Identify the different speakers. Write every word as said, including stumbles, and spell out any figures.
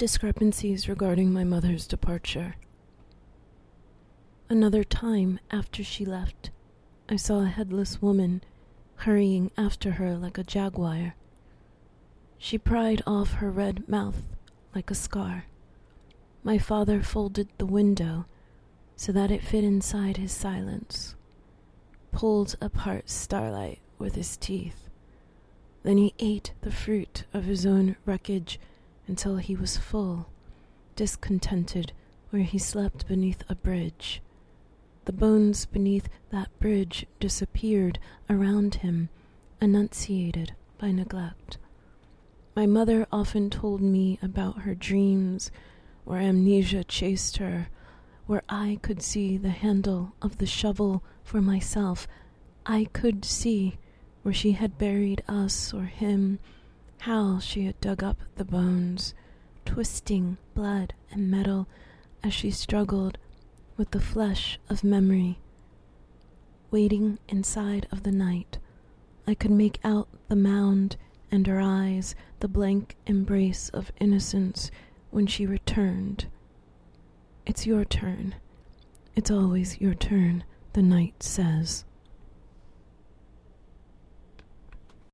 Speaker 1: Discrepancies regarding my mother's departure. Another time after she left, I saw a headless woman hurrying after her like a jaguar. She pried off her red mouth like a scar. My father folded the window so that it fit inside his silence, pulled apart starlight with his teeth. Then he ate the fruit of his own wreckage until he was full, discontented where he slept beneath a bridge. The bones beneath that bridge disappeared around him, enunciated by neglect. My mother often told me about her dreams, where amnesia chased her, where I could see the handle of the shovel for myself. I could see where she had buried us or him, how she had dug up the bones, twisting blood and metal as she struggled with the flesh of memory. Waiting inside of the night, I could make out the mound and her eyes, the blank embrace of innocence when she returned. It's your turn. It's always your turn, the night says.